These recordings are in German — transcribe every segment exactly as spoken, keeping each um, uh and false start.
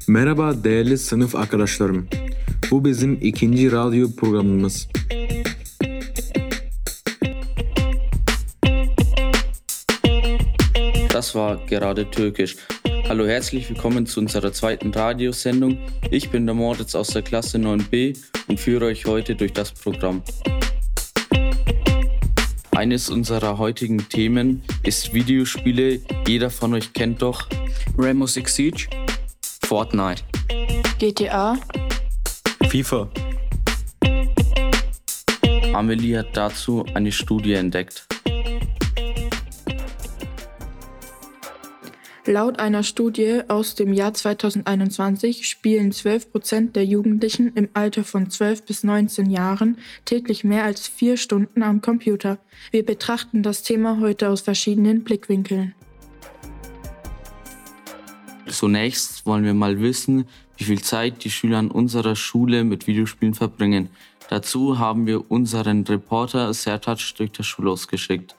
Merhaba değerli sınıf arkadaşlarım. Bu bizim ikinci radyo programımız. Das war gerade Türkisch. Hallo, herzlich willkommen zu unserer zweiten Radiosendung. Ich bin der Moritz aus der Klasse neun b und führe euch heute durch das Programm. Eines unserer heutigen Themen ist Videospiele. Jeder von euch kennt doch Rainbow Six Siege, Fortnite, G T A, FIFA. Amelie hat dazu eine Studie entdeckt. Laut einer Studie aus dem Jahr zweitausendeinundzwanzig spielen zwölf Prozent der Jugendlichen im Alter von zwölf bis neunzehn Jahren täglich mehr als vier Stunden am Computer. Wir betrachten das Thema heute aus verschiedenen Blickwinkeln. Zunächst wollen wir mal wissen, wie viel Zeit die Schüler an unserer Schule mit Videospielen verbringen. Dazu haben wir unseren Reporter Sertac durch das Schulhaus geschickt.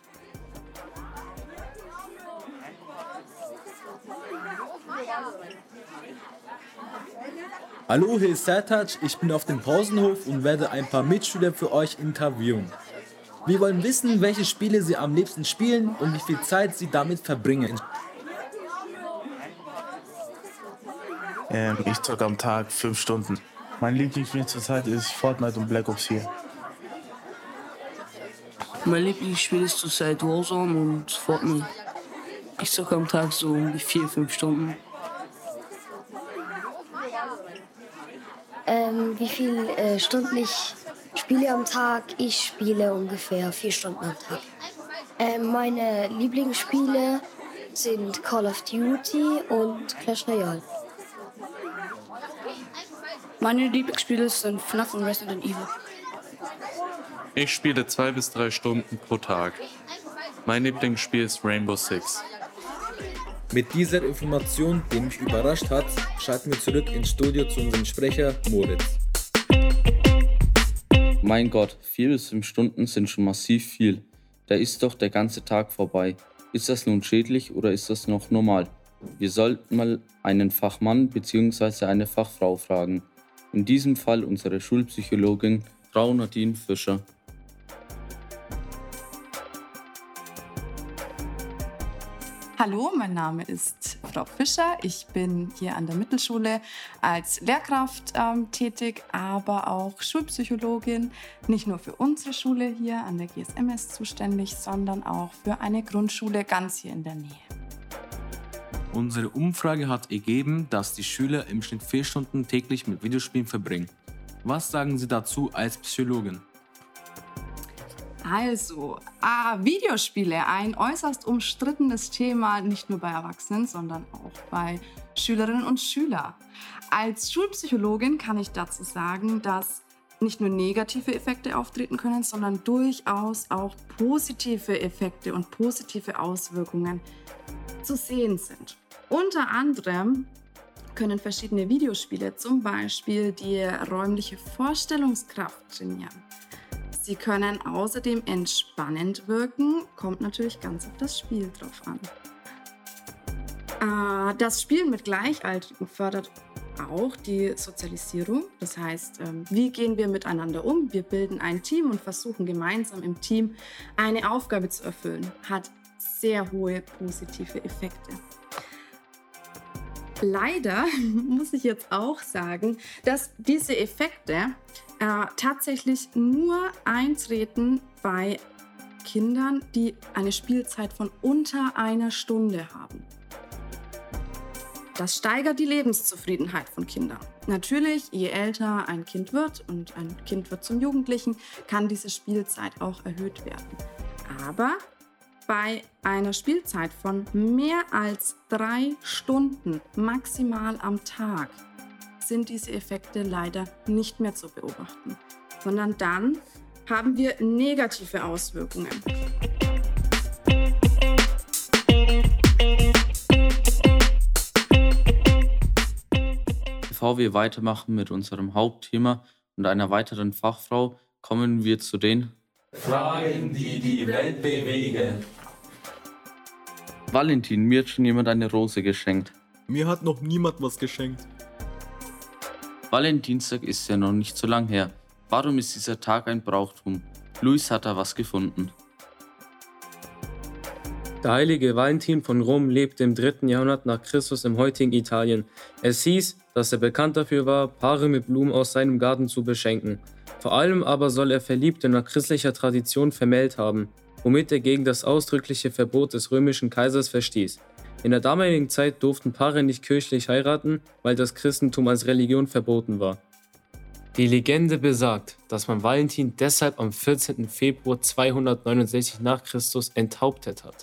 Hallo, hier ist Sertac, ich bin auf dem Pausenhof und werde ein paar Mitschüler für euch interviewen. Wir wollen wissen, welche Spiele sie am liebsten spielen und wie viel Zeit sie damit verbringen. Ähm, ich zocke am Tag fünf Stunden. Mein Lieblingsspiel zurzeit ist Fortnite und Black Ops vier. Mein Lieblingsspiel ist zurzeit Warzone und Fortnite. Ich zocke am Tag so um die vier, fünf Stunden. Ähm, wie viel äh, Stunden ich spiele am Tag? Ich spiele ungefähr vier Stunden am Tag. Ähm, meine Lieblingsspiele sind Call of Duty und Clash Royale. Meine Lieblingsspiele sind F NAF und Resident Evil. Ich spiele zwei bis drei Stunden pro Tag. Mein Lieblingsspiel ist Rainbow Six. Mit dieser Information, die mich überrascht hat, schalten wir zurück ins Studio zu unserem Sprecher Moritz. Mein Gott, vier bis fünf Stunden sind schon massiv viel. Da ist doch der ganze Tag vorbei. Ist das nun schädlich oder ist das noch normal? Wir sollten mal einen Fachmann bzw. eine Fachfrau fragen. In diesem Fall unsere Schulpsychologin Frau Nadine Fischer. Hallo, mein Name ist Frau Fischer. Ich bin hier an der Mittelschule als Lehrkraft ähm, tätig, aber auch Schulpsychologin. Nicht nur für unsere Schule hier an der G S M S zuständig, sondern auch für eine Grundschule ganz hier in der Nähe. Unsere Umfrage hat ergeben, dass die Schüler im Schnitt vier Stunden täglich mit Videospielen verbringen. Was sagen Sie dazu als Psychologin? Also, ah, Videospiele, ein äußerst umstrittenes Thema, nicht nur bei Erwachsenen, sondern auch bei Schülerinnen und Schülern. Als Schulpsychologin kann ich dazu sagen, dass nicht nur negative Effekte auftreten können, sondern durchaus auch positive Effekte und positive Auswirkungen zu sehen sind. Unter anderem können verschiedene Videospiele zum Beispiel die räumliche Vorstellungskraft trainieren. Sie können außerdem entspannend wirken, kommt natürlich ganz auf das Spiel drauf an. Das Spielen mit Gleichaltrigen fördert auch die Sozialisierung. Das heißt, wie gehen wir miteinander um? Wir bilden ein Team und versuchen gemeinsam im Team eine Aufgabe zu erfüllen. Hat sehr hohe positive Effekte. Leider muss ich jetzt auch sagen, dass diese Effekte äh, tatsächlich nur eintreten bei Kindern, die eine Spielzeit von unter einer Stunde haben. Das steigert die Lebenszufriedenheit von Kindern. Natürlich, je älter ein Kind wird und ein Kind wird zum Jugendlichen, kann diese Spielzeit auch erhöht werden. Aber bei einer Spielzeit von mehr als drei Stunden maximal am Tag sind diese Effekte leider nicht mehr zu beobachten, sondern dann haben wir negative Auswirkungen. Bevor wir weitermachen mit unserem Hauptthema und einer weiteren Fachfrau, kommen wir zu den Fragen, die die Welt bewegen. Valentin, mir hat schon jemand eine Rose geschenkt. Mir hat noch niemand was geschenkt. Valentinstag ist ja noch nicht so lang her. Warum ist dieser Tag ein Brauchtum? Luis hat da was gefunden. Der heilige Valentin von Rom lebte im dritten Jahrhundert nach Christus im heutigen Italien. Es hieß, dass er bekannt dafür war, Paare mit Blumen aus seinem Garten zu beschenken. Vor allem aber soll er Verliebte nach christlicher Tradition vermählt haben, womit er gegen das ausdrückliche Verbot des römischen Kaisers verstieß. In der damaligen Zeit durften Paare nicht kirchlich heiraten, weil das Christentum als Religion verboten war. Die Legende besagt, dass man Valentin deshalb am vierzehnten Februar zweihundertneunundsechzig nach Christus enthauptet hat.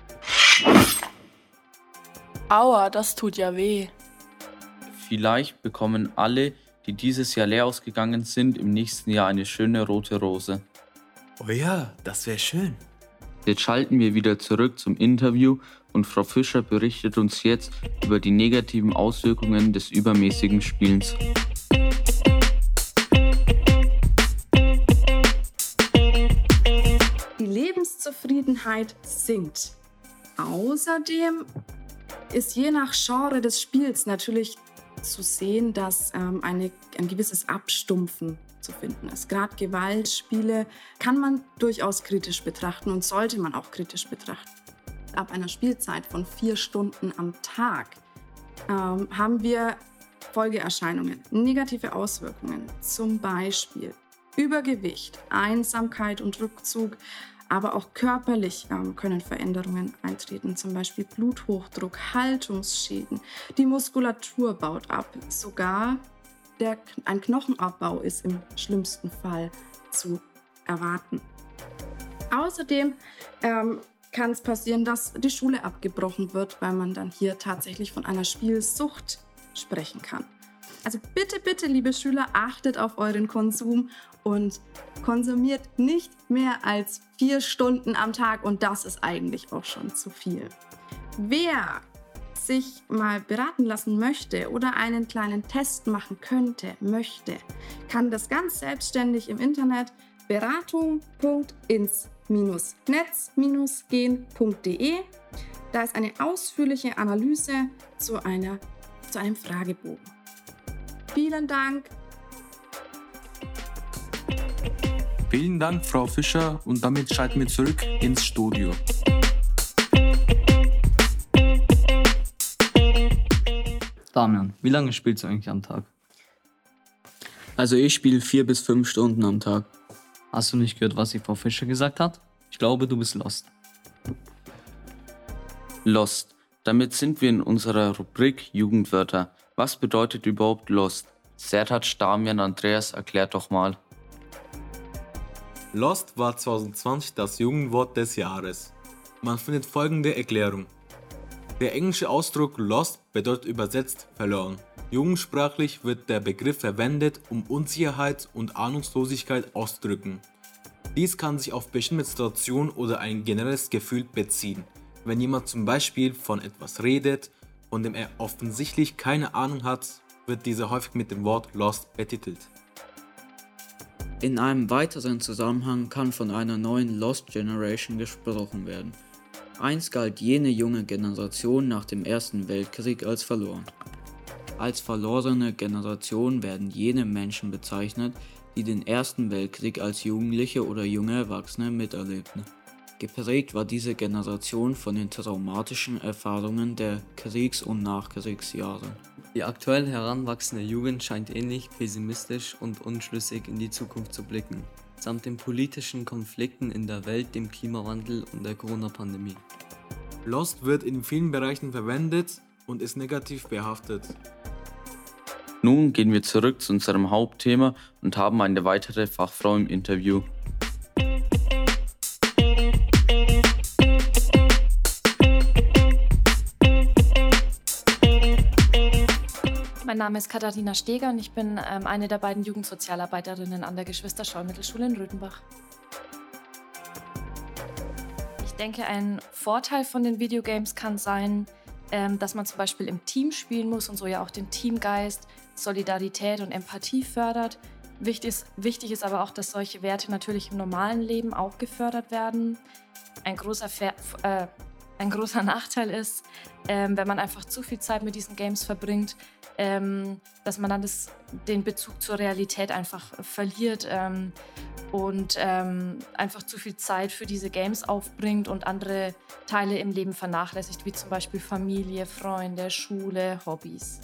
Aua, das tut ja weh. Vielleicht bekommen alle, die dieses Jahr leer ausgegangen sind, im nächsten Jahr eine schöne rote Rose. Oh ja, das wäre schön. Jetzt schalten wir wieder zurück zum Interview und Frau Fischer berichtet uns jetzt über die negativen Auswirkungen des übermäßigen Spielens. Die Lebenszufriedenheit sinkt. Außerdem ist je nach Genre des Spiels natürlich zu sehen, dass ähm, eine, ein gewisses Abstumpfen zu finden ist. Gerade Gewaltspiele kann man durchaus kritisch betrachten und sollte man auch kritisch betrachten. Ab einer Spielzeit von vier Stunden am Tag ähm, haben wir Folgeerscheinungen, negative Auswirkungen, zum Beispiel Übergewicht, Einsamkeit und Rückzug, aber auch körperlich ähm, können Veränderungen eintreten, zum Beispiel Bluthochdruck, Haltungsschäden, die Muskulatur baut ab, sogar der, ein Knochenabbau ist im schlimmsten Fall zu erwarten. Außerdem ähm, kann es passieren, dass die Schule abgebrochen wird, weil man dann hier tatsächlich von einer Spielsucht sprechen kann. Also bitte, bitte, liebe Schüler, achtet auf euren Konsum und konsumiert nicht mehr als vier Stunden am Tag und das ist eigentlich auch schon zu viel. Wer sich mal beraten lassen möchte oder einen kleinen Test machen könnte, möchte, kann das ganz selbstständig im Internet beratung punkt ins netz gehen punkt de. Da ist eine ausführliche Analyse zu, einer, zu einem Fragebogen. Vielen Dank. Vielen Dank, Frau Fischer, und damit schalten wir zurück ins Studio. Damian, wie lange spielst du eigentlich am Tag? Also ich spiele vier bis fünf Stunden am Tag. Hast du nicht gehört, was die Frau Fischer gesagt hat? Ich glaube, du bist lost. Lost. Damit sind wir in unserer Rubrik Jugendwörter. Was bedeutet überhaupt Lost? Sertac, Damian, Andreas, erklärt doch mal. Lost war zwanzig zwanzig das Jugendwort des Jahres. Man findet folgende Erklärung. Der englische Ausdruck Lost bedeutet übersetzt verloren. Jugendsprachlich wird der Begriff verwendet, um Unsicherheit und Ahnungslosigkeit auszudrücken. Dies kann sich auf bestimmte Situationen oder ein generelles Gefühl beziehen. Wenn jemand zum Beispiel von etwas redet, von dem er offensichtlich keine Ahnung hat, wird dieser häufig mit dem Wort Lost betitelt. In einem weiteren Zusammenhang kann von einer neuen Lost Generation gesprochen werden. Einst galt jene junge Generation nach dem Ersten Weltkrieg als verloren. Als verlorene Generation werden jene Menschen bezeichnet, die den Ersten Weltkrieg als Jugendliche oder junge Erwachsene miterlebten. Geprägt war diese Generation von den traumatischen Erfahrungen der Kriegs- und Nachkriegsjahre. Die aktuell heranwachsende Jugend scheint ähnlich pessimistisch und unschlüssig in die Zukunft zu blicken, samt den politischen Konflikten in der Welt, dem Klimawandel und der Corona-Pandemie. Lost wird in vielen Bereichen verwendet und ist negativ behaftet. Nun gehen wir zurück zu unserem Hauptthema und haben eine weitere Fachfrau im Interview. Mein Name ist Katharina Steger und ich bin ähm, eine der beiden Jugendsozialarbeiterinnen an der Geschwister-Scholl-Mittelschule in Röthenbach. Ich denke, ein Vorteil von den Videogames kann sein, ähm, dass man zum Beispiel im Team spielen muss und so ja auch den Teamgeist, Solidarität und Empathie fördert. Wichtig ist, wichtig ist aber auch, dass solche Werte natürlich im normalen Leben auch gefördert werden. Ein großer, Ver- äh, ein großer Nachteil ist, ähm, wenn man einfach zu viel Zeit mit diesen Games verbringt, ähm, dass man dann das, den Bezug zur Realität einfach verliert ähm, und ähm, einfach zu viel Zeit für diese Games aufbringt und andere Teile im Leben vernachlässigt, wie zum Beispiel Familie, Freunde, Schule, Hobbys.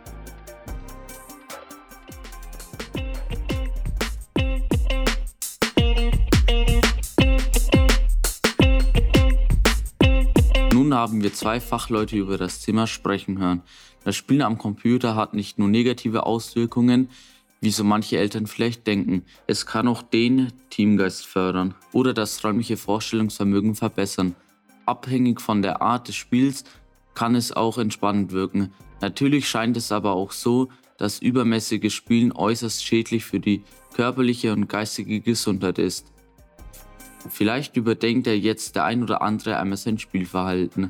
Nun haben wir zwei Fachleute über das Thema sprechen hören. Das Spielen am Computer hat nicht nur negative Auswirkungen, wie so manche Eltern vielleicht denken. Es kann auch den Teamgeist fördern oder das räumliche Vorstellungsvermögen verbessern. Abhängig von der Art des Spiels kann es auch entspannend wirken. Natürlich scheint es aber auch so, dass übermäßiges Spielen äußerst schädlich für die körperliche und geistige Gesundheit ist. Vielleicht überdenkt er jetzt der ein oder andere einmal sein Spielverhalten.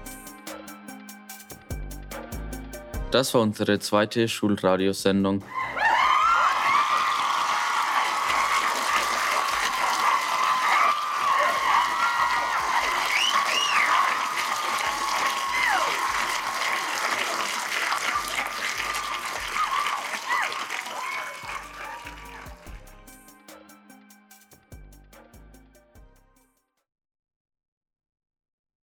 Das war unsere zweite Schulradiosendung.